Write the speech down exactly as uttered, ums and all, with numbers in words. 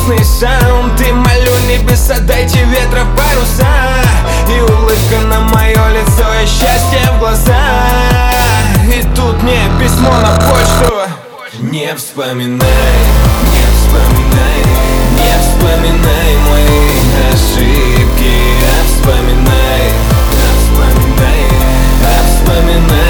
грустный саунд. И молю небеса, дайте ветра в паруса. И улыбка на мое лицо, и счастье в глаза. И тут мне письмо на почту. Не вспоминай, не вспоминай, не вспоминай мои ошибки. А вспоминай, а вспоминай, а вспоминай